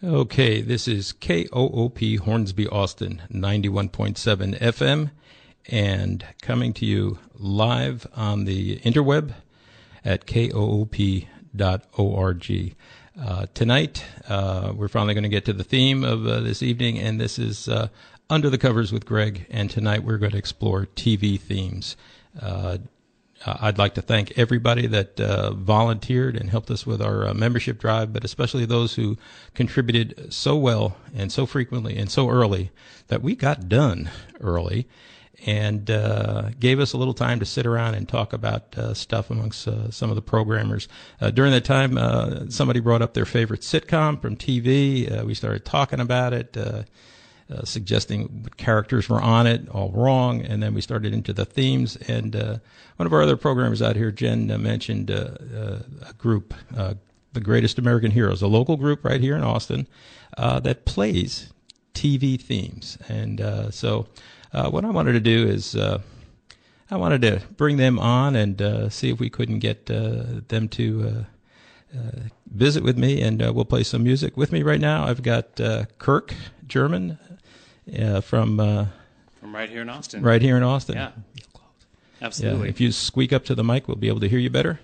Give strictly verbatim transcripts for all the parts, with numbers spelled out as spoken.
Okay, this is K O O P Hornsby, Austin, ninety-one point seven F M, and coming to you live on the interweb at K O O P dot org. Uh, tonight, uh, we're finally going to get to the theme of uh, this evening, and this is uh, Under the Covers with Greg, and tonight we're going to explore T V themes. Uh, I'd like to thank everybody that uh, volunteered and helped us with our uh, membership drive, but especially those who contributed so well and so frequently and so early that we got done early and uh, gave us a little time to sit around and talk about uh, stuff amongst uh, some of the programmers. Uh, during that time, uh, somebody brought up their favorite sitcom from T V. Uh, we started talking about it. Uh, Uh, suggesting what characters were on it, all wrong, and then we started into the themes. And uh, one of our other programmers out here, Jen, uh, mentioned uh, uh, a group, uh, the Greatest American Heroes, a local group right here in Austin uh, that plays T V themes. And uh, so uh, what I wanted to do is uh, I wanted to bring them on and uh, see if we couldn't get uh, them to uh, uh, visit with me, and uh, we'll play some music. With me right now, I've got uh, Kirk German, Uh, from uh, from right here in Austin. Right here in Austin. Yeah, absolutely. Yeah, if you squeak up to the mic, we'll be able to hear you better.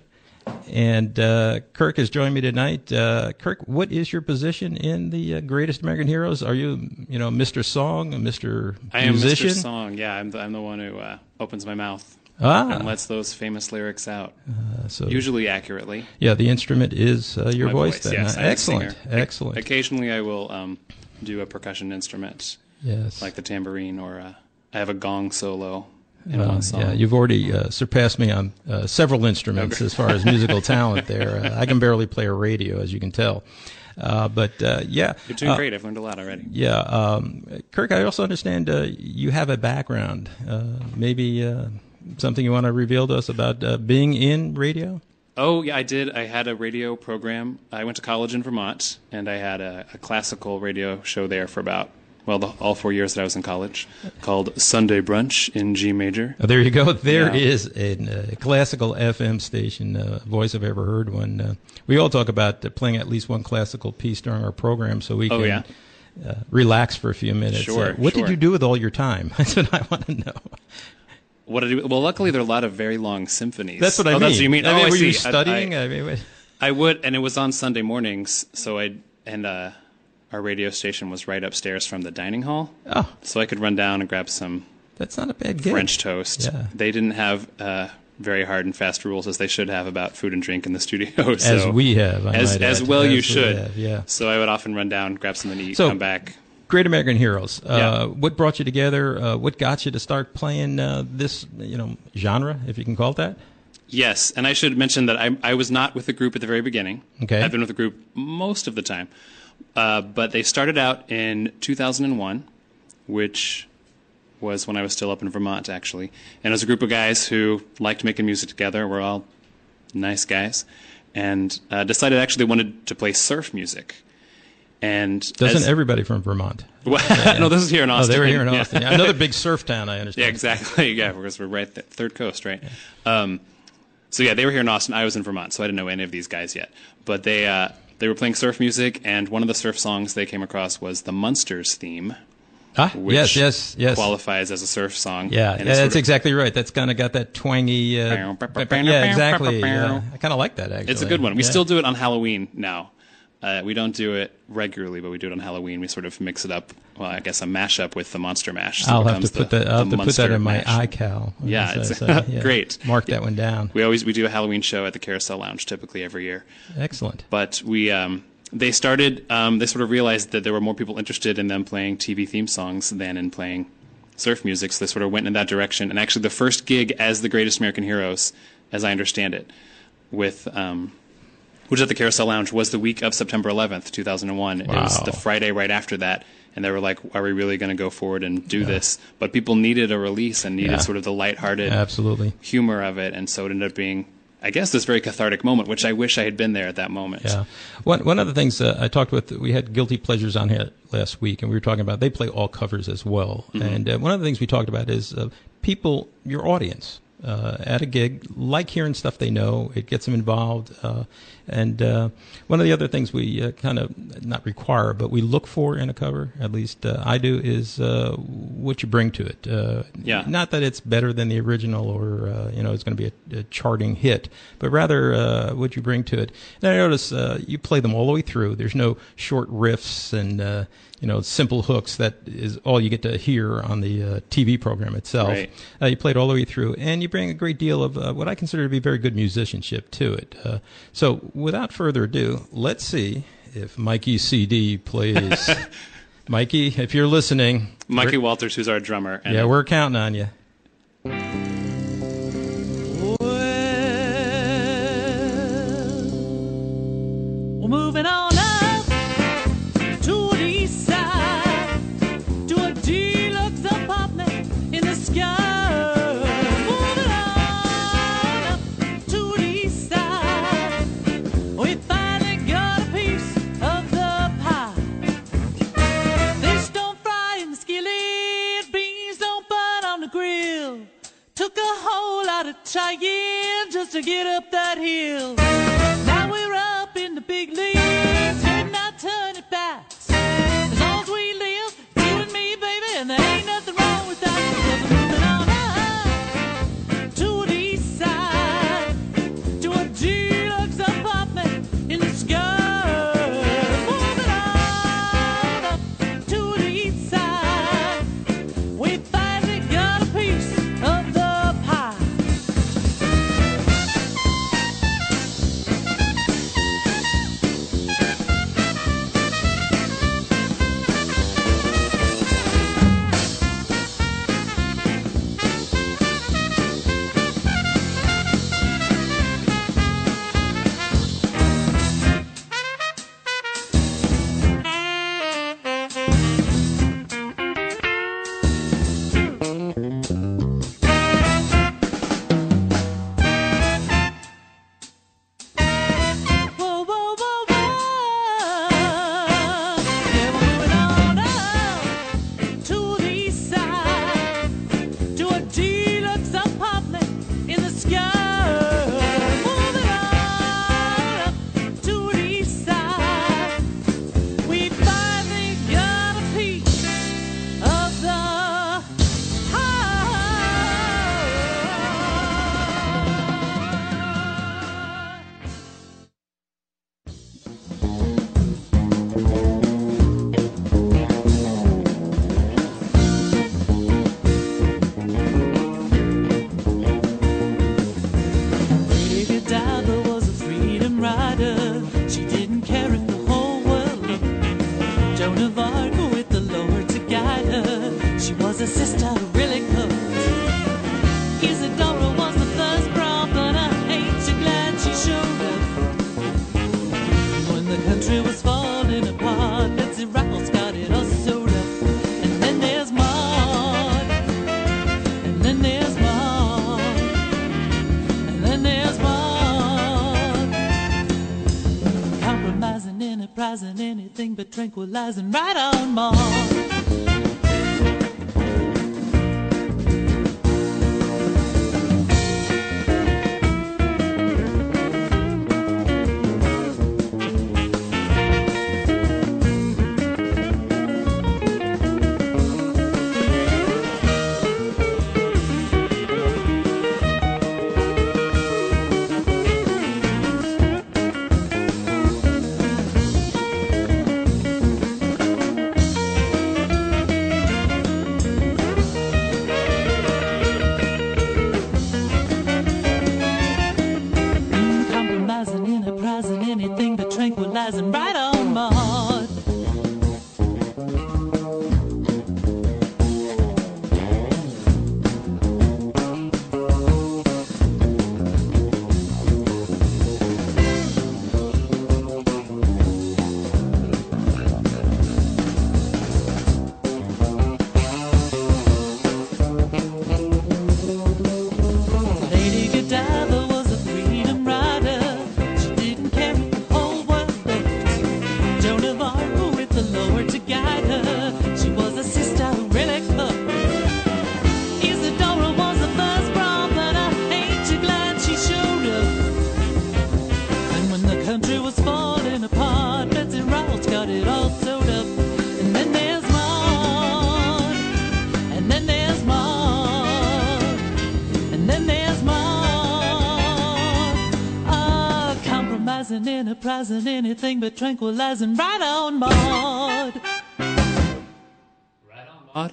And uh, Kirk has joined me tonight. Uh, Kirk, what is your position in the uh, Greatest American Heroes? Are you, you know, Mister Song, Mister I am Musician? Mister Song. Yeah, I'm the, I'm the one who uh, opens my mouth ah. and lets those famous lyrics out, uh, so, usually accurately. Yeah, the instrument is uh, your my voice. voice Then. yes, uh, I'm a excellent, singer. excellent. Occasionally, I will um, do a percussion instrument. Yes. Like the tambourine, or uh, I have a gong solo in uh, one song. Yeah, you've already uh, surpassed me on uh, several instruments okay. as far as musical talent there. Uh, I can barely play a radio, as you can tell. Uh, but, uh, yeah. You're doing uh, great. I've learned a lot already. Yeah. Um, Kirk, I also understand uh, you have a background. Uh, maybe uh, something you want to reveal to us about uh, being in radio? Oh, yeah, I did. I had a radio program. I went to college in Vermont, and I had a, a classical radio show there for about, well, the, all four years that I was in college, called Sunday Brunch in G major. Oh, there you go. There yeah. is a uh, classical F M station, uh, voice I've ever heard one. Uh, we all talk about uh, playing at least one classical piece during our program so we oh, can yeah? uh, relax for a few minutes. Sure, uh, what sure. did you do with all your time? That's what I want to know. What did I do? Well, luckily there are a lot of very long symphonies. That's what I oh, mean. That's what you mean. I oh, mean, I were see. you studying? I, I, I, mean, what? I would, and it was on Sunday mornings, so I and uh, our radio station was right upstairs from the dining hall. Oh, so I could run down and grab some. That's not a bad gig. French toast. Yeah. They didn't have uh, very hard and fast rules as they should have about food and drink in the studio. So, as we have, I as might as add. well as you we should. have, yeah. So I would often run down, grab something to eat, So, come back. Great American Heroes. Uh, Yeah. What brought you together? Uh, what got you to start playing uh, this, you know, genre, if you can call it that? Yes, and I should mention that I I was not with the group at the very beginning. Okay. I've been with the group most of the time, uh, but they started out in two thousand one, which was when I was still up in Vermont, actually. And it was a group of guys who liked making music together. We're all nice guys, and uh, decided actually they wanted to play surf music. And Doesn't as, everybody from Vermont? Well, no, this is here in Austin. Oh, they were here in Yeah. Austin. Yeah. Another big surf town, I understand. Yeah, exactly. Yeah, because we're right there, third coast, right? Yeah. Um, so yeah, they were here in Austin. I was in Vermont, so I didn't know any of these guys yet. But they uh, they were playing surf music, and one of the surf songs they came across was the Munsters theme. Ah, which yes, yes, yes. qualifies as a surf song. Yeah, and yeah, that's sort of, exactly right. That's kind of got that twangy. Uh, yeah, exactly. Yeah. I kind of like that, actually. It's a good one. We yeah. still do it on Halloween now. Uh, we don't do it regularly, but we do it on Halloween. We sort of mix it up. Well, I guess a mashup with the Monster Mash. So I'll it have to put the, that. I'll have to put that in my mash. iCal. Yeah, it's so, so, yeah. great. Mark that one down. We always we do a Halloween show at the Carousel Lounge typically every year. Excellent. But we um, they started. Um, they sort of realized that there were more people interested in them playing T V theme songs than in playing surf music. So they sort of went in that direction. And actually, the first gig as the Greatest American Heroes, as I understand it, with um, which at the Carousel Lounge was the week of September eleventh, two thousand one. Wow. It was the Friday right after that. And they were like, are we really going to go forward and do yeah. this? But people needed a release and needed yeah. sort of the lighthearted Absolutely. humor of it. And so it ended up being, I guess, this very cathartic moment, which I wish I had been there at that moment. Yeah. One one of the things uh, I talked with, we had Guilty Pleasures on here last week, and we were talking about, they play all covers as well. Mm-hmm. And uh, one of the things we talked about is uh, people, your audience, uh, at a gig, like hearing stuff they know. It gets them involved. Uh, And uh, one of the other things we uh, kind of not require, but we look for in a cover, at least uh, I do, is uh, what you bring to it. Uh, yeah. Not that it's better than the original or uh, you know it's going to be a, a charting hit, but rather uh, what you bring to it. And I notice uh, you play them all the way through. There's no short riffs and uh, you know simple hooks. That is all you get to hear on the uh, T V program itself. Right. Uh, you play it all the way through, and you bring a great deal of uh, what I consider to be very good musicianship to it. Uh, so, without further ado, let's see if Mikey C D plays. Mikey, if you're listening, Mikey Walters, who's our drummer. And yeah, we're counting on you. Well, we're moving on up to the east side to a deluxe apartment in the sky. Took a whole lot of trying just to get up that hill. Now we're up in the big leagues, and not turn it back. As long as we live, you and me, baby, and there ain't nothing wrong with that. Cause we're moving on up to the east side to a deluxe apartment in the sky. Moving on up to the east side, we finally got a piece of the tranquilizing right on, Mom. Right on, Maud. Lady Godiva was a freedom rider. She didn't care if the whole world looked. Joan of Arc with the Lord to guide her. She was a sister who really cooked. Isadora was the first prom, but I ain't too glad she showed up. And when the country enterprising, anything but tranquilizing. Right on, Maud. Right on, Maud.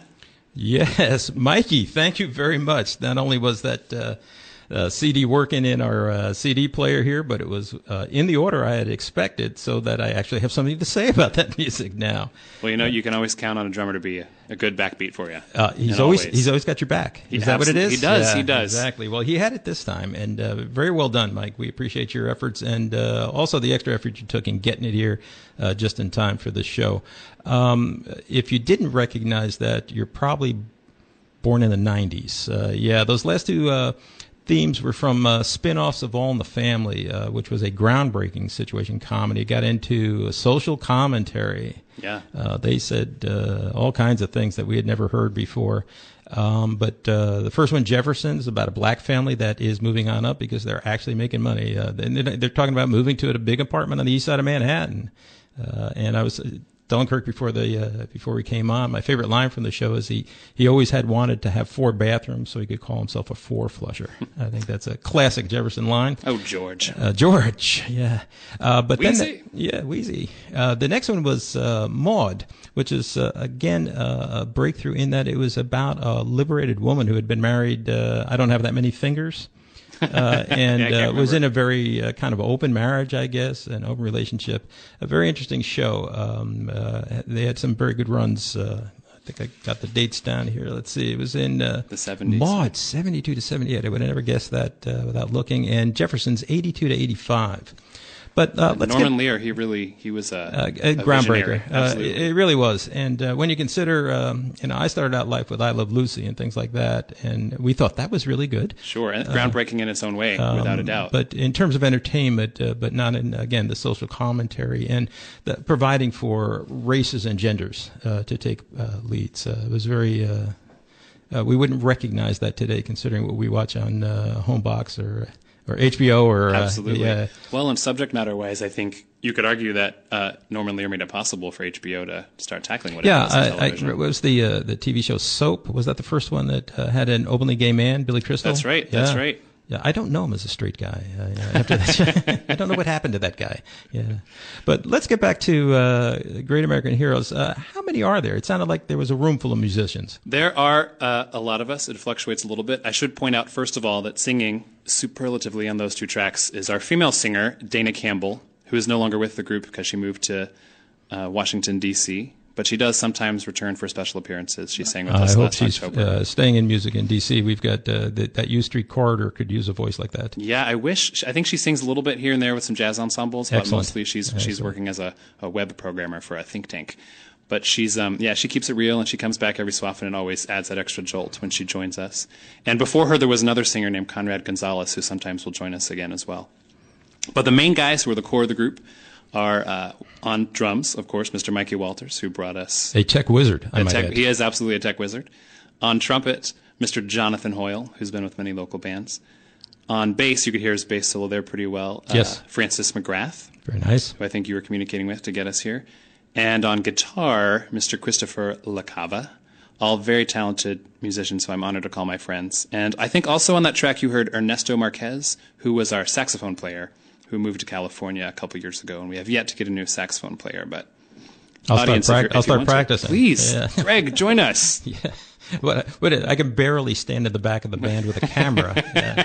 Yes, Mikey, thank you very much. Not only was that uh, uh, C D working in our uh, C D player here, but it was uh, in the order I had expected, so that I actually have something to say about that music now. Well, you know, you can always count on a drummer to be a, a good backbeat for you. Uh, he's always he's always got your back. He is that what it is? He does. Yeah, he does. Exactly. Well, he had it this time, and uh, very well done, Mike. We appreciate your efforts, and uh, also the extra effort you took in getting it here uh, just in time for the show. Um, if you didn't recognize that, you're probably born in the nineties. Uh, yeah, those last two uh, themes were from uh, spin-offs of All in the Family, uh, which was a groundbreaking situation comedy. It got into social commentary. Yeah. Uh, they said uh, all kinds of things that we had never heard before. Um, but uh, the first one, Jefferson's, about a black family that is moving on up because they're actually making money. Uh, they're, they're talking about moving to a big apartment on the east side of Manhattan. Uh, and I was telling Kirk before the uh, before we came on, my favorite line from the show is he, he always had wanted to have four bathrooms so he could call himself a four-flusher. I think that's a classic Jefferson line. Oh, George. Uh, George, yeah. Uh, but Wheezy? then, the, yeah, Wheezy. Uh, the next one was uh, Maud, which is, uh, again, uh, a breakthrough in that it was about a liberated woman who had been married, uh, I don't have that many fingers. uh, and yeah, uh, was in a very uh, kind of open marriage, I guess, an open relationship. A very interesting show. Um, uh, they had some very good runs. Uh, I think I got the dates down here. Let's see. It was in uh, the seventies. Maud, seventy-two to seventy-eight. I would have never guessed that uh, without looking. And Jefferson's eighty-two to eighty-five. But uh, let's Norman get, Lear, he really, he was a, uh, a, a groundbreaker. Uh, Absolutely. it, it really was. And uh, when you consider, um, you know, I started out life with I Love Lucy and things like that, and we thought that was really good. Sure, and groundbreaking uh, in its own way, um, without a doubt. But in terms of entertainment, uh, but not in, again, the social commentary and the, providing for races and genders uh, to take uh, leads. Uh, it was very, uh, uh, we wouldn't recognize that today considering what we watch on uh, Homebox or or H B O or Absolutely. Uh, yeah. Well, and subject matter wise, I think you could argue that uh, Norman Lear made it possible for H B O to start tackling what yeah, it was on I, I, television. it was the uh, the T V show Soap. Was that the first one that uh, had an openly gay man, Billy Crystal? That's right. Yeah. That's right. Yeah, I don't know him as a straight guy. Uh, yeah, after that, I don't know what happened to that guy. Yeah, but let's get back to uh, Great American Heroes. Uh, how many are there? It sounded like there was a room full of musicians. There are uh, a lot of us. It fluctuates a little bit. I should point out, first of all, that singing superlatively on those two tracks is our female singer, Dana Campbell, who is no longer with the group because she moved to uh, Washington, D C, but she does sometimes return for special appearances. She sang with Uh, us I hope last she's October. uh, staying in music in D C. We've got uh, the, that U Street corridor could use a voice like that. Yeah, I wish. I think she sings a little bit here and there with some jazz ensembles, but Excellent. mostly she's Excellent. she's working as a, a web programmer for a think tank. But she's um yeah, she keeps it real, and she comes back every so often and always adds that extra jolt when she joins us. And before her, there was another singer named Conrad Gonzalez who sometimes will join us again as well. But the main guys who are the core of the group are uh, on drums, of course, Mister Mikey Walters, who brought us A tech wizard, I a might tech, add. he is absolutely a tech wizard. On trumpet, Mister Jonathan Hoyle, who's been with many local bands. On bass, you could hear his bass solo there pretty well. Yes. Uh, Francis McGrath, Very nice. who I think you were communicating with to get us here. And on guitar, Mister Christopher LaCava. All very talented musicians who I'm honored to call my friends. And I think also on that track you heard Ernesto Marquez, who was our saxophone player, who moved to California a couple years ago. And we have yet to get a new saxophone player, but I'll start, audience, prac- if you're- I'll if you start want to, practicing. please, Yeah. Greg, join us. Yeah. What, what, I can barely stand in the back of the band with a camera. Yeah.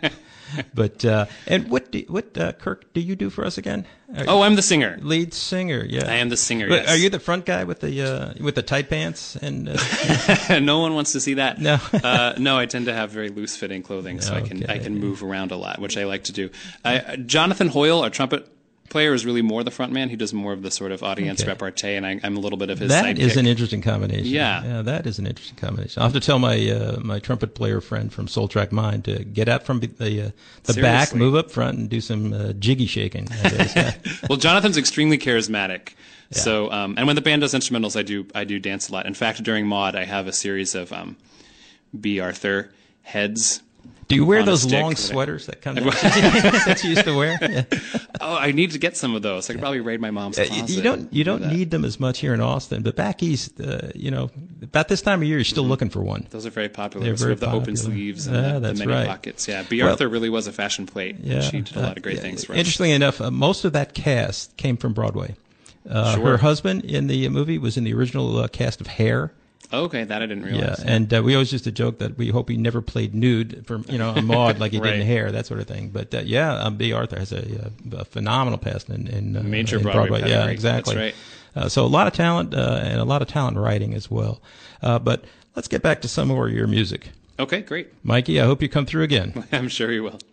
But uh, and what do, what uh, Kirk do you do for us again? Are Oh, I'm the singer. lead singer. Yeah, I am the singer, But yes. Are you the front guy with the uh, with the tight pants and? Uh, No one wants to see that. No. uh, no, I tend to have very loose fitting clothing, so I can Okay. I can move around a lot, which I like to do. I, Jonathan Hoyle, our trumpet player, is really more the front man. He does more of the sort of audience Okay. repartee, and I, I'm a little bit of his that sidekick. is an interesting combination. Yeah. yeah, that is an interesting combination. I'll have to tell my uh, my trumpet player friend from Soul Track Mind to get out from the uh, the back, Seriously. move up front, and do some uh, jiggy shaking. I guess. Yeah. Well, Jonathan's extremely charismatic. So, um, and when the band does instrumentals, I do I do dance a lot. In fact, during Maud, I have a series of um, B. Arthur heads Do you wear on a those stick long that I- sweaters that come down that you used to wear? Yeah. Oh, I need to get some of those. I could probably raid my mom's Uh, closet. you don't you don't Do that. need them as much here in Austin, but back east, uh, you know, about this time of year, you're still looking for one. Those are very popular. They're Sort very of the open popular. sleeves and Yeah, the, the that's many right. pockets. Yeah, B. Well- Arthur really was a fashion plate. Yeah, She did a lot of great uh, things for us. Interestingly enough, uh, most of that cast came from Broadway. Uh, Sure. Her husband in the movie was in the original uh, cast of Hair. Okay, that I didn't Yeah, realize. and uh, we always used to joke that we hope he never played nude for you know a Maud like he did in Right. Hair, that sort of thing. But uh, yeah, um, B. Arthur has a, uh, a phenomenal past in, in, uh, Major in Broadway Yeah, pedigree. exactly. That's right. Uh, so a lot of talent uh, and a lot of talent writing as well. Uh, but let's get back to some more of your music, Okay, great. Mikey. I hope you come through again. I'm sure you will.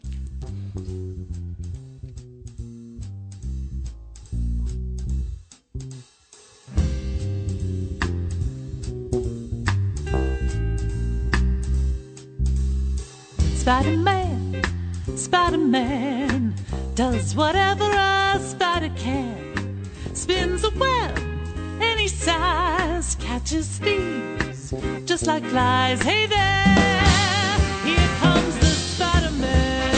Spider-Man, Spider-Man does whatever a spider can. Spins a web any size, catches thieves just like flies. Hey there, here comes the Spider-Man.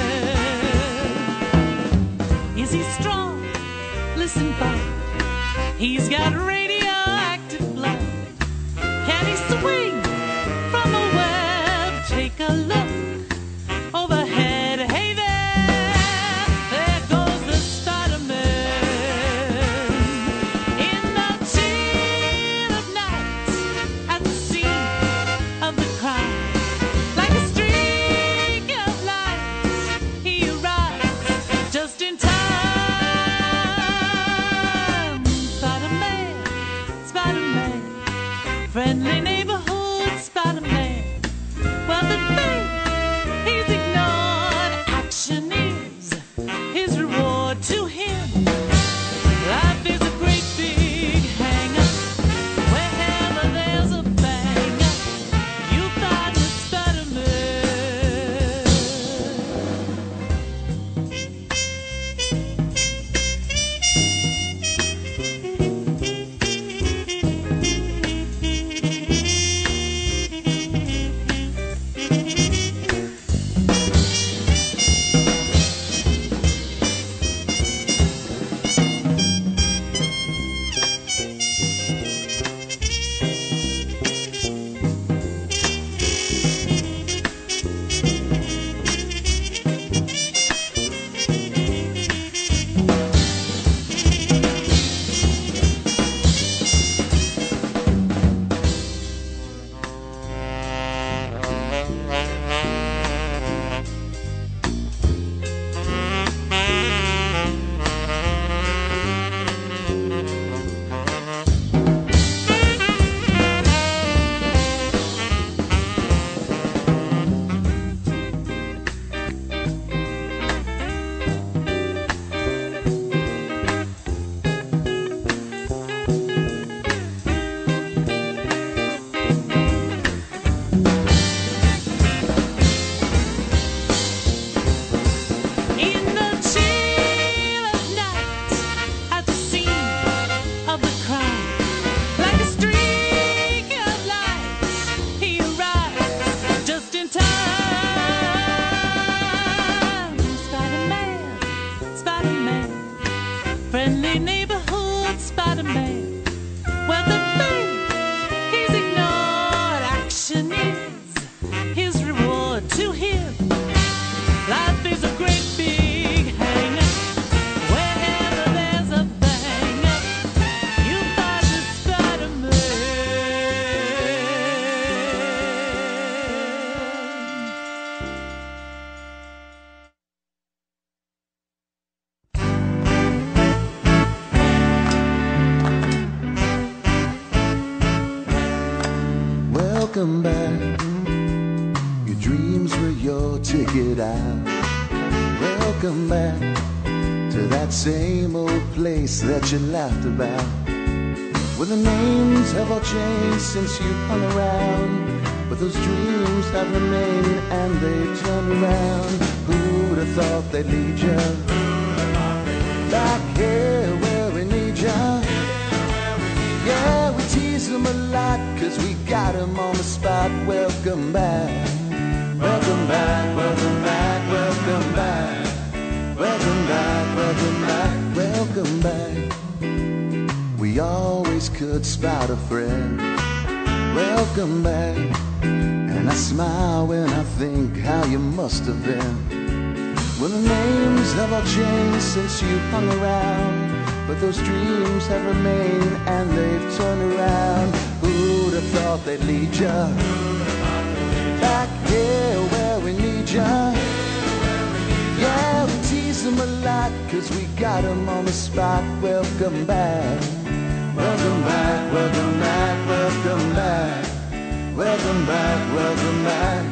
Is he strong? Listen, bud, he's got radioactive blood. Can he swing from a web? Take a look overhead. Hey there, there goes the Spider-Man. In the chill of night, at the scene of the crime, like a streak of light, he arrives just in time. Spider-Man, Spider-Man, friendly neighborhood Spider-Man. Well, the thing he's ignored, action is his reward to him. Life is a great big hang-up. Wherever there's a bang-up, you find the Spider-Man. In the chill of night, at the scene of the crime, like a streak of light, he arrives just in time. Spider-Man, Spider-Man, friendly neighborhood Spider-Man. Well, the thing he's ignored, action is his reward to him. Life is a great big hang-up. Wherever there's a bang-up, you find the Spider-Man. Welcome back. Your dreams were your ticket out. Welcome back to that same old place that you laughed about. Well, the names have all changed since you hung around, but those dreams have remained and they've turned around. Who'd have thought they'd lead you back here where we need you? Yeah, we tease them a lot, cause we got them on the spot. Welcome back, Welcome back, welcome back, welcome back. Welcome back, welcome back, welcome back. We always could spot a friend. Welcome back. And I smile when I think how you must have been. Well, the names have all changed since you hung around, but those dreams have remained and they've turned around. Who'd have thought they'd lead ya back here where we need ya? Yeah, we tease them a lot cause we got them on the spot. Welcome back, welcome back, welcome back, welcome back. Welcome back, welcome back.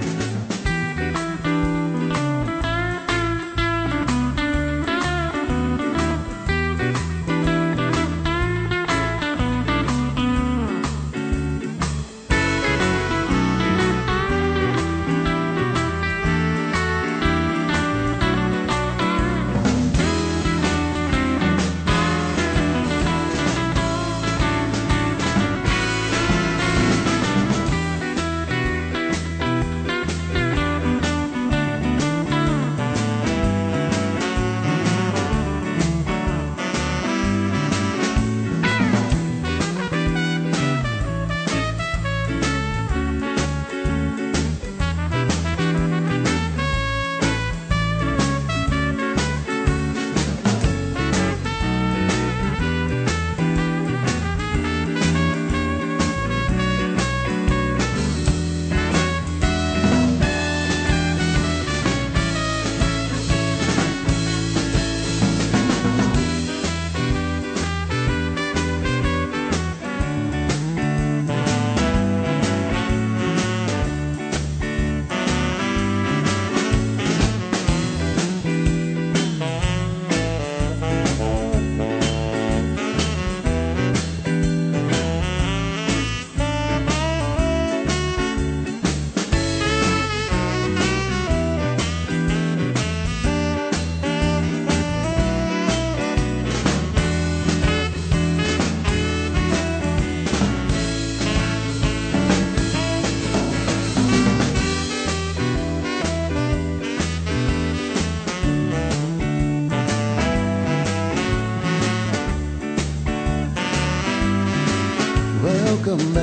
Welcome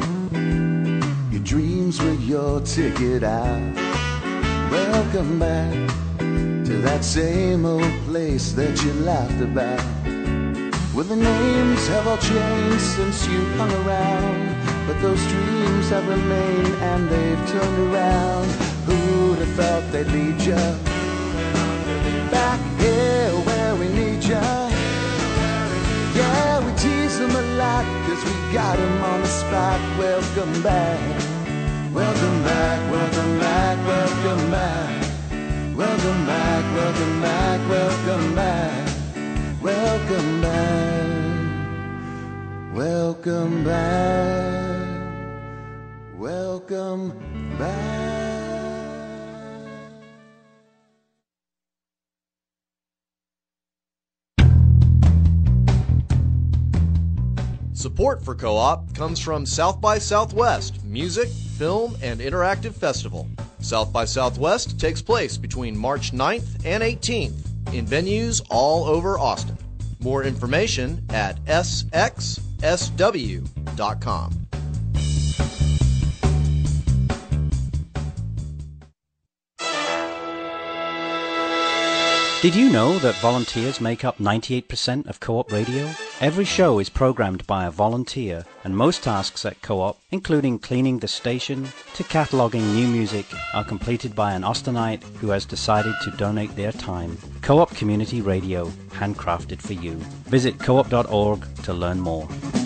back. Your dreams were your ticket out. Welcome back to that same old place that you laughed about. Well, the names have all changed since you hung around, but those dreams have remained and they've turned around. Who'd have thought they'd lead ya back here where we need ya? Yeah, we tease them a lot cause we got them on the spot. Welcome back, welcome back, welcome back, welcome back. Welcome back, welcome back, welcome back. Welcome back, welcome back, welcome back. Support for Co-op comes from South by Southwest Music, Film, and Interactive Festival. South by Southwest takes place between March ninth and eighteenth in venues all over Austin. More information at s x s w dot com. Did you know that volunteers make up ninety-eight percent of Co-op Radio? Every show is programmed by a volunteer, and most tasks at Co-op, including cleaning the station to cataloging new music, are completed by an Austinite who has decided to donate their time. Co-op Community Radio, handcrafted for you. Visit co op dot org to learn more.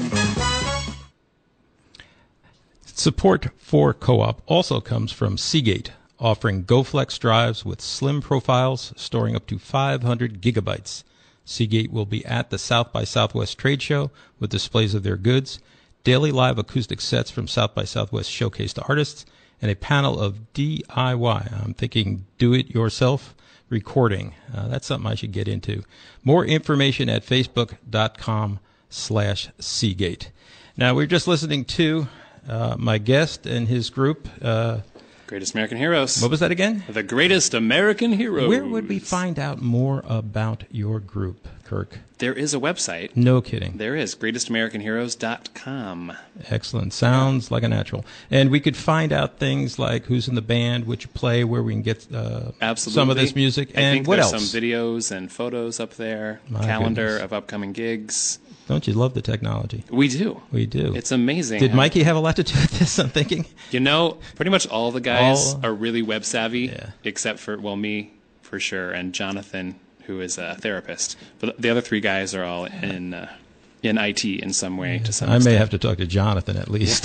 Support for Co-op also comes from Seagate, offering GoFlex drives with slim profiles storing up to five hundred gigabytes. Seagate will be at the South by Southwest trade show with displays of their goods, daily live acoustic sets from South by Southwest showcased artists, and a panel of D I Y, I'm thinking do-it-yourself recording. Uh, that's something I should get into. More information at facebook.com slash Seagate. Now, we're just listening to uh, my guest and his group, uh, Greatest American Heroes. What was that again? The Greatest American Heroes. Where would we find out more about your group, Kirk? There is a website. No kidding. There is, greatest american heroes dot com. Excellent. Sounds like a natural. And we could find out things like who's in the band, what you play, where we can get uh, Absolutely. some of this music, I and think what there's else? some videos and photos up there, My calendar goodness. of upcoming gigs. Don't you love the technology? We do. We do. It's amazing. Did how- Mikey have a lot to do with this, I'm thinking? You know, pretty much all the guys All- are really web savvy, Yeah. except for, well, me for sure, and Jonathan, who is a therapist. But the other three guys are all in uh, in I T in some way. To some I may extent. have to talk to Jonathan at least.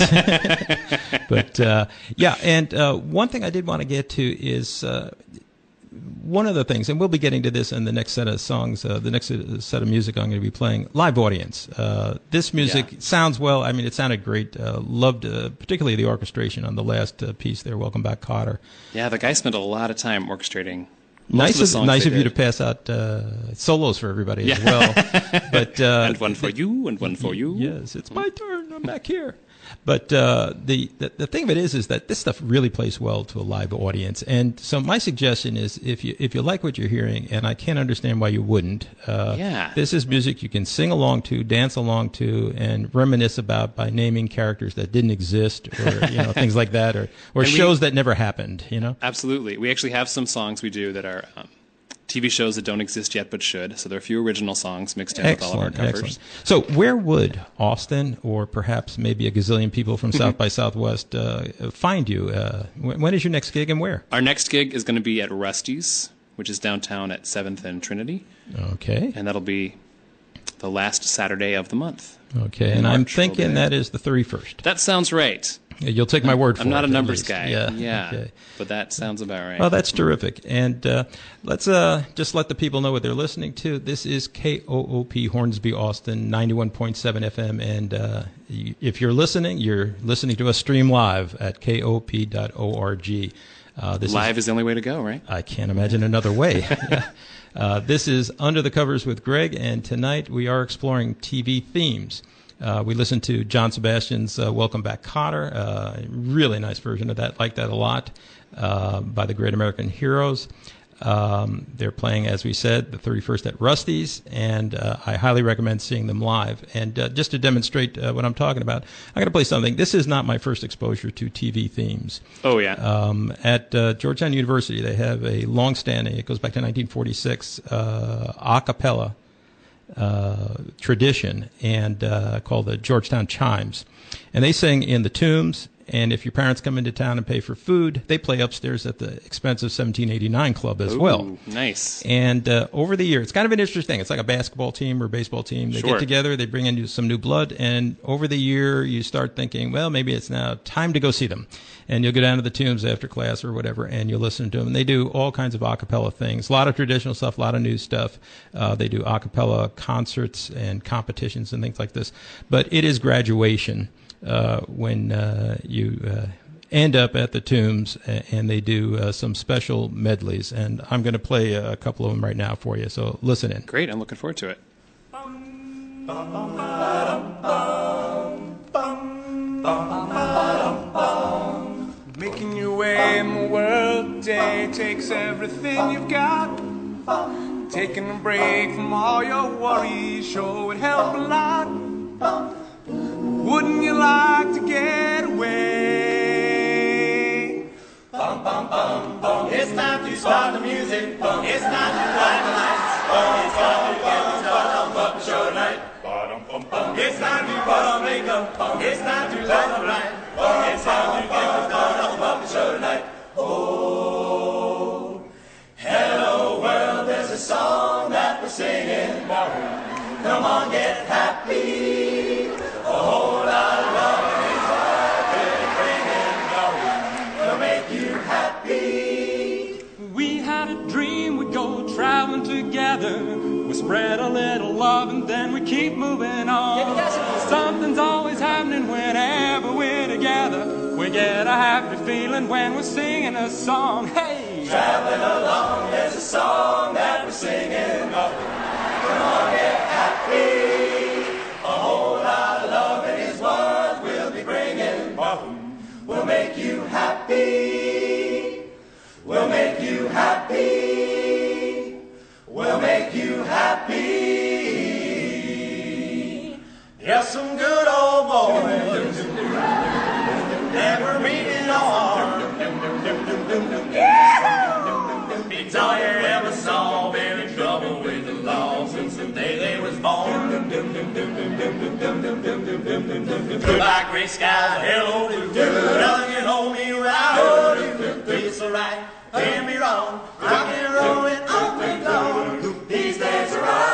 But, uh, yeah, and uh, one thing I did want to get to is uh, one of the things, and we'll be getting to this in the next set of songs, uh, the next set of music I'm going to be playing, live audience. Uh, this music Yeah. sounds well. I mean, it sounded great. Uh, loved uh, particularly the orchestration on the last uh, piece there, Welcome Back, Kotter. Yeah, the guy spent a lot of time orchestrating. Most Nice of, the of, songs nice they of you did. to pass out uh, solos for everybody as Yeah. well. But uh, And one for you, and one for you. Yes, it's my turn. I'm back here. But uh, the, the the thing of it is, is that this stuff really plays well to a live audience. And so my suggestion is, if you if you like what you're hearing, and I can't understand why you wouldn't, uh, Yeah. this is music you can sing along to, dance along to, and reminisce about by naming characters that didn't exist, or you know things like that, or or And we- shows that never happened. You know. Absolutely. We actually have some songs we do that are um, T V shows that don't exist yet but should. So there are a few original songs mixed in with all of our Excellent, covers. excellent. So where would Austin, or perhaps maybe a gazillion people from South by Southwest, uh, find you? Uh, when, when is your next gig and where? Our next gig is going to be at Rusty's, which is downtown at seventh and Trinity. Okay, And that'll be the last Saturday of the month. okay. in And I'm March will thinking be- that is the thirty-first. That sounds right. You'll take my word for it. I'm not a at numbers least. guy. Yeah. Okay. But that sounds about right. Well, that's terrific. And uh, let's uh, just let the people know what they're listening to. This is K O O P Hornsby, Austin, ninety-one point seven F M. And uh, y- if you're listening, you're listening to us stream live at K O P dot org. Uh, this Live is, is the only way to go, right? I can't imagine another way. Yeah. uh, this is Under the Covers with Greg, and tonight we are exploring T V themes. Uh, we listened to John Sebastian's uh, Welcome Back, Kotter, uh, really nice version of that, like that a lot, uh, by the Great American Heroes. Um, they're playing, as we said, the thirty-first at Rusty's, and uh, I highly recommend seeing them live. And uh, just to demonstrate uh, what I'm talking about, I'm going to play something. This is not my first exposure to T V themes. Oh, yeah. Um, at uh, Georgetown University, they have a long-standing, it goes back to nineteen forty-six, uh, a cappella uh, tradition, and uh, called the Georgetown Chimes. And they sing in the tombs, and if your parents come into town and pay for food, they play upstairs at the expensive seventeen eighty-nine Club as well. Ooh, nice. And uh, over the year, it's kind of an interesting thing. It's like a basketball team or baseball team. They Sure. get together, they bring in some new blood, and over the year, you start thinking, well, maybe it's now time to go see them. And you'll go down to the tombs after class or whatever, and you'll listen to them. And they do all kinds of a cappella things, a lot of traditional stuff, a lot of new stuff. Uh, they do a cappella concerts and competitions and things like this. But it is graduation uh, when uh, you uh, end up at the tombs, a- and they do uh, some special medleys. And I'm going to play a couple of them right now for you, so listen in. Great. I'm looking forward to it. Making your way in the world day takes everything you've got. Taking a break from all your worries sure would help a lot. Wouldn't you like to get away? It's time to start the music. It's time to light the lights. It's time to get the start on up the show tonight. It's time to put on makeup. It's time to light the light. It's time to get the start on up the show tonight. Oh, hello world, there's a song that we're singing. Come on, get happy. A whole lot of love is what we're bringing. We'll make you happy. We had a dream we'd go traveling together. We spread a little love and then we keep moving on. Something's always happening whenever we're together. We get a happy feeling when we're singing a song. Hey! Traveling along, there's a song that we're singing. Come on, get happy. A whole lot of love is what we'll be bringing. We'll make you happy. make you happy. Yes, some good old boys never meet in harm. It's all you ever saw, been in trouble with the law since the day they was born. Goodbye, gray skies, hello, nothing can hold me around. It's alright, can't be wrong, rock and roll and on we go. These days are on.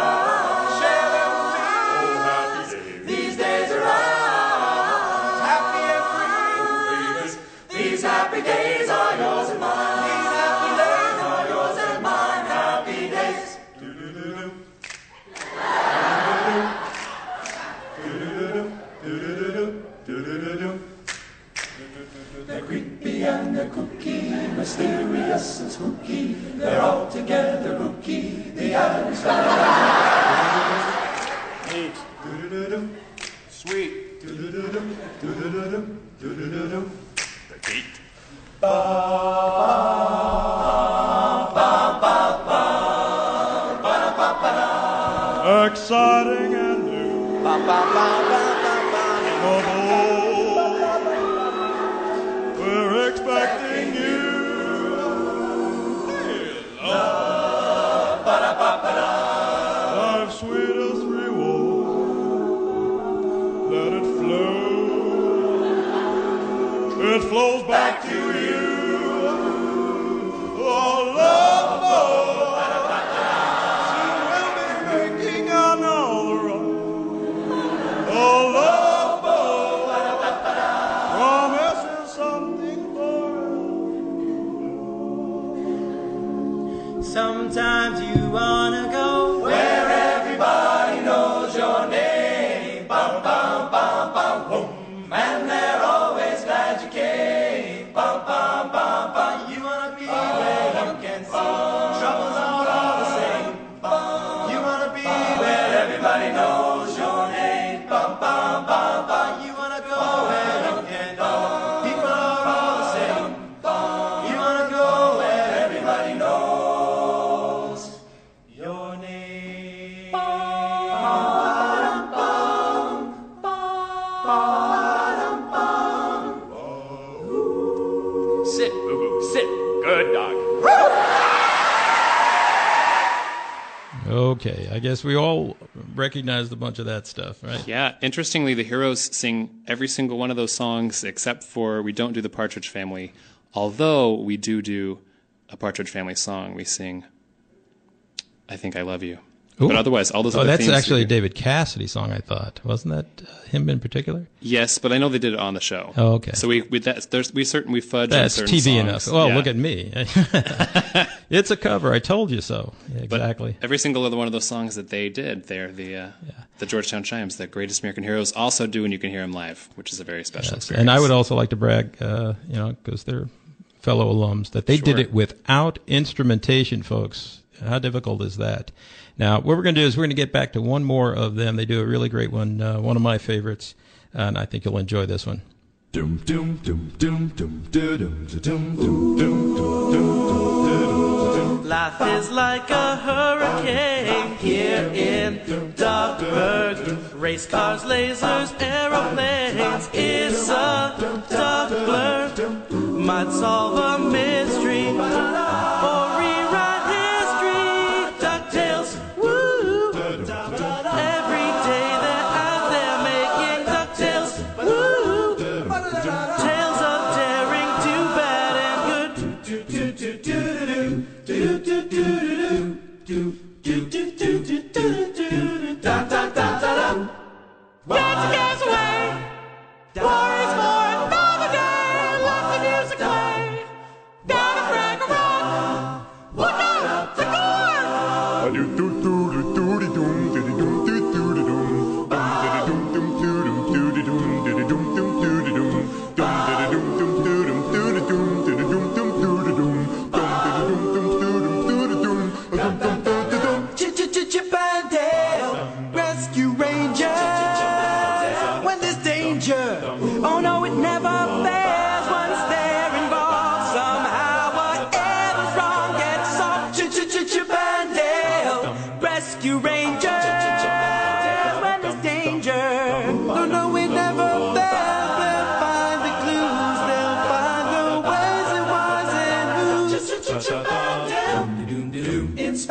These days are on. Happy and free. These happy days are yours and mine. These happy days are yours and mine. Happy days. They're creepy and they're kooky, mysterious and spooky. They're all together hooky. The Adams Family. Neat. Sweet. The beat. Ba ba ba ba ba ba ba. Exciting and new. Ba ba ba ba ba ba. We're expecting you. Love, ba-da-ba-ba-da. Life's sweetest reward. Let it flow. It flows back to you. Oh, love, soon we'll be making another run. Oh, love. Sometimes you wanna go where everybody knows your name. Bum, bum, bum, bum, boom. And they're always glad you came. Bum, bum, bum, bum. You wanna be where you can see troubles aren't all the same. You wanna be where everybody knows your name. Bum, bum, bum, bum. You wanna go where you can know people are all the same. You wanna go where everybody knows your name. Ba-dum, bum, ba-dum, bum. Sit, boo-boo, sit. Good dog. Okay, I guess we all recognized a bunch of that stuff, right? Yeah, interestingly, the Heroes sing every single one of those songs except for we don't do the Partridge Family, although we do do a Partridge Family song. We sing I Think I Love You. Ooh. But otherwise, all those Oh, other that's themes actually a we- David Cassidy song, I thought. Wasn't that uh, him in particular? Yes, but I know they did it on the show. Oh, okay. So we we that, there's we certain we fudge on That's certain T V songs. enough. Oh, Yeah. look at me. It's a cover. I told you so. Yeah, But exactly. every single other one of those songs that they did, they're the uh, the Georgetown Chimes, the Greatest American Heroes, also do, and you can hear them live, which is a very special Yes. experience. And I would also like to brag, uh, you know, because they're fellow alums, that they did Sure. it without instrumentation, folks. How difficult is that? Now, what we're going to do is we're going to get back to one more of them. They do a really great one, uh, one of my favorites, and I think you'll enjoy this one. Dum dum dum dum dum dum dum dum dum dum dum. Life is like a hurricane here in Darkburg. Race cars, lasers, aeroplanes. It's a dark blur. Might solve a mystery or rewrite history. DuckTales, woo! Every day they're out there making DuckTales, woo! Tales of daring, do bad and good. Do do do do do do do do do do do do do do do. Da da da da da. Get your gas away. Worries for another day. Let the music play. Down a crack a rock. Look out, the guard. Chippendale Rescue Rangers. When there's danger, oh no, it never fails. Once they're involved, somehow whatever's wrong gets solved. Chippendale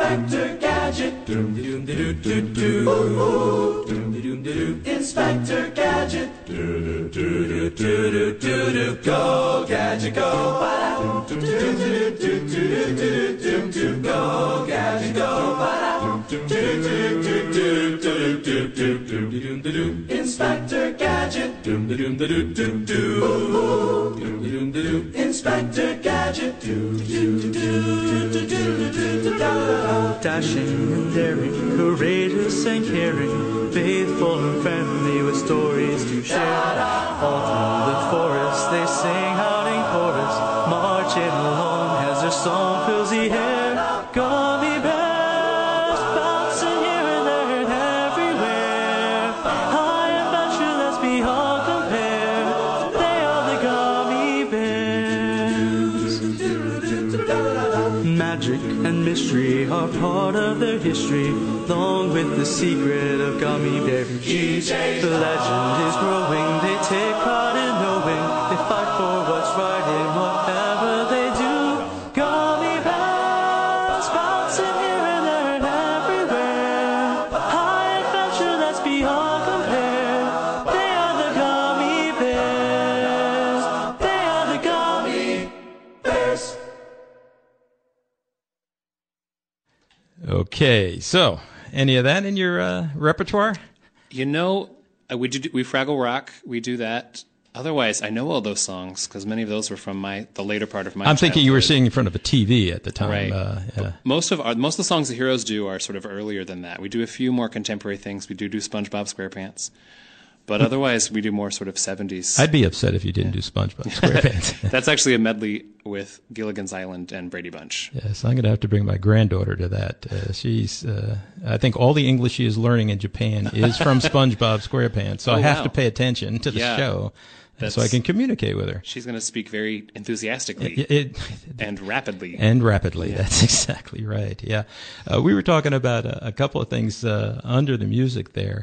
Inspector Gadget. Inspector Gadget. Go, Gadget, go. Go, Gadget, go. Inspector Gadget. Inspector Gadget. Dashing and daring, courageous and caring, faithful and friendly with stories to share. All through the forest they sing out in chorus, marching along as their song fills the air. Gummy bears bouncing here and there and everywhere. High adventure that's beyond compare. They are the gummy bears. Magic and mystery are part of their history, along with the secret of gummy bear cheese. The legend is growing, they take pride in knowing they fight for what's right in whatever they do. Gummy bears bouncing here and there and everywhere. High adventure that's beyond compare. They are the gummy bears. They are the gummy bears. Okay, so any of that in your uh, repertoire? You know, uh, we do we Fraggle Rock. We do that. Otherwise, I know all those songs because many of those were from my the later part of my. I'm thinking you were childhood. singing in front of a T V at the time. Right. Uh, yeah. Most of our most of the songs the Heroes do are sort of earlier than that. We do a few more contemporary things. We do do SpongeBob SquarePants, but otherwise we do more sort of seventies. I'd be upset if you didn't do SpongeBob SquarePants. That's actually a medley with Gilligan's Island and Brady Bunch. Yes, I'm going to have to bring my granddaughter to that. Uh, she's, uh, I think all the English she is learning in Japan is from SpongeBob SquarePants, so Oh, I have wow. to pay attention to the Yeah. show That's- so I can communicate with her. She's going to speak very enthusiastically It, it, and rapidly. and rapidly. That's exactly right. Yeah, uh, we were talking about a, a couple of things uh, under the music there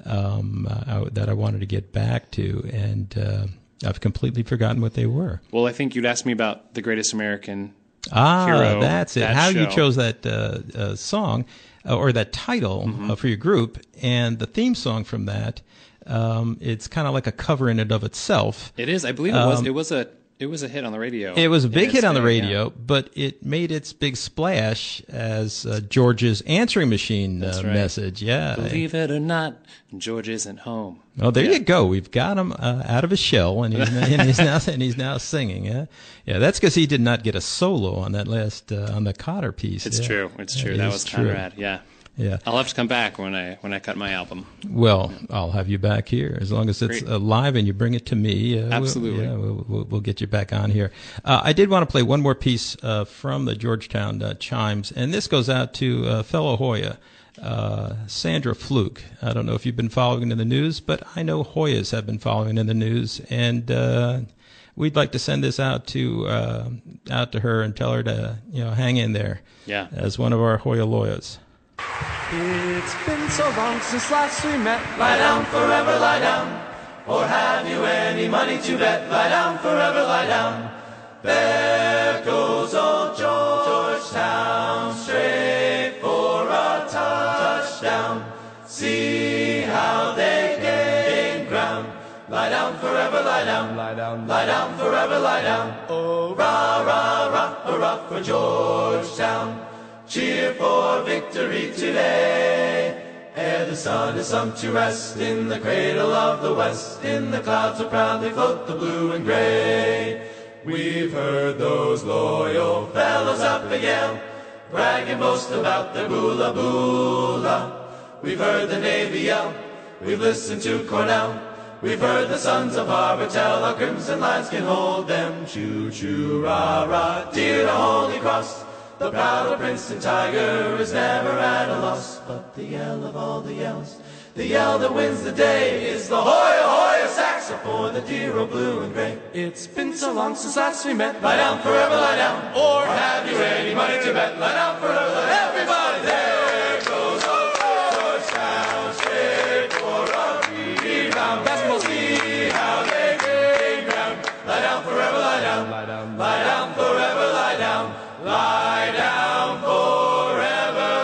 um, uh, that I wanted to get back to, and uh, I've completely forgotten what they were. Well, I think you'd asked me about The Greatest American Ah, Hero. that's it. that How you show. chose that uh, uh, song uh, or that title Mm-hmm. uh, for your group, and the theme song from that. Um, it's kind of like a cover in and of itself. It is. I believe it was. Um, It was a. It was a hit on the radio. It was a in big its hit on the day, yeah. radio, but it made its big splash as uh, George's answering machine uh, That's right. message. Yeah. Believe it or not, George isn't home. Oh, there Yeah. you go. We've got him uh, out of his shell, and he's, and he's now and he's now singing. Yeah, yeah. That's because he did not get a solo on that last uh, on the Cotter piece. It's yeah. true. It's true. It That is was true. Conrad. Yeah. Yeah. I'll have to come back when I when I cut my album. Well, I'll have you back here as long as it's Great. uh, live and you bring it to me. Uh, Absolutely. We'll, yeah, we'll, we'll, we'll get you back on here. Uh, I did want to play one more piece uh, from the Georgetown uh, Chimes, and this goes out to uh, fellow Hoya, uh, Sandra Fluke. I don't know if you've been following in the news, but I know Hoyas have been following in the news, and uh, we'd like to send this out to uh, out to her and tell her to you know hang in there. Yeah. As one of our Hoya lawyers. It's been so long since last we met. Lie down, forever lie down. Or have you any money to bet? Lie down, forever lie down. There goes old Georgetown, straight for a touchdown. See how they gain ground. Lie down, forever lie down. Lie down, lie down, forever lie down. Oh, rah, rah, rah, hurrah for Georgetown. Cheer for victory today. Ere the sun is sunk to rest in the cradle of the west, in the clouds so proudly float the blue and gray. We've heard those loyal fellows up at Yale brag and boast about their boola boola. We've heard the Navy yell, we've listened to Cornell, we've heard the sons of Harvard tell our crimson lines can hold them. Choo choo rah rah, dear to Holy Cross. The proud of Princeton Tiger is never at a loss. But the yell of all the yells, the yell that wins the day, is the Hoya Hoya saxophone, the dear old blue and gray. It's been so long since last we met. Lie down, forever lie down. Or have you any money to bet? Lie down, forever lie down. Everybody, there goes old Georgetown, straight for a rebound. Best we'll see how they gain ground. Lie down, forever lie down. Lie down, lie down, forever lie down. Lie down, forever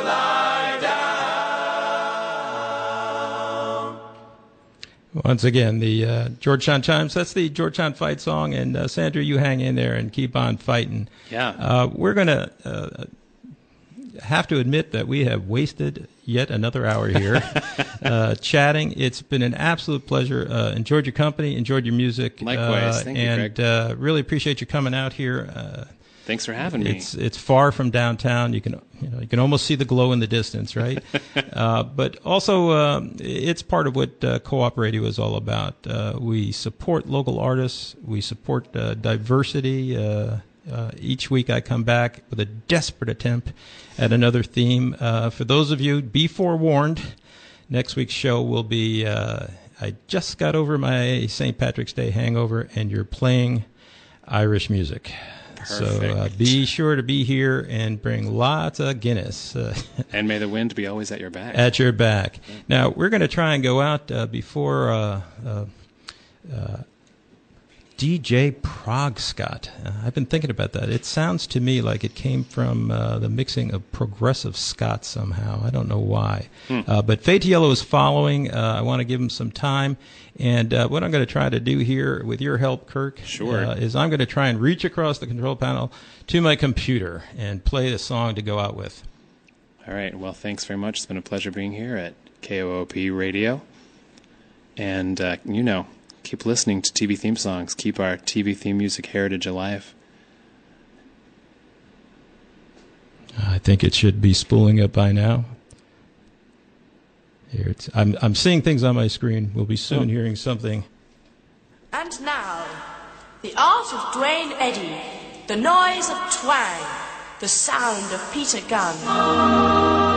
Once again, the uh, Georgetown Chimes, that's the Georgetown Fight song. And uh, Sandra, you hang in there and keep on fighting. Yeah. Uh, we're going to uh, have to admit that we have wasted yet another hour here uh, chatting. It's been an absolute pleasure. Uh, enjoyed your company, enjoyed your music. Likewise. Uh, Thank you, and Greg. uh, really appreciate you coming out here. Uh, Thanks for having me. It's it's far from downtown. You can you know you can almost see the glow in the distance, right? uh, but also, um, it's part of what uh, Co-op Radio is all about. Uh, we support local artists. We support uh, diversity. Uh, uh, each week, I come back with a desperate attempt at another theme. Uh, for those of you, be forewarned. Next week's show will be. Uh, I just got over my Saint Patrick's Day hangover, and you're playing Irish music. Perfect. So uh, be sure to be here and bring lots of Guinness. Uh, and may the wind be always at your back. At your back. Now, we're going to try and go out uh, before uh, uh, uh, D J Prog Scott. Uh, I've been thinking about that. It sounds to me like it came from uh, the mixing of progressive Scott somehow. I don't know why. Hmm. Uh, but Fade to Yellow is following. Uh, I want to give him some time. And uh, what I'm going to try to do here, with your help, Kirk, sure. uh, is I'm going to try and reach across the control panel to my computer and play the song to go out with. All right. Well, thanks very much. It's been a pleasure being here at K O O P Radio. And, uh, you know, keep listening to T V theme songs. Keep our T V theme music heritage alive. I think it should be spooling up by now. Here it's, I'm I'm seeing things on my screen. We'll be soon oh. hearing something. And now, the art of Dwayne Eddy, the noise of twang, the sound of Peter Gunn.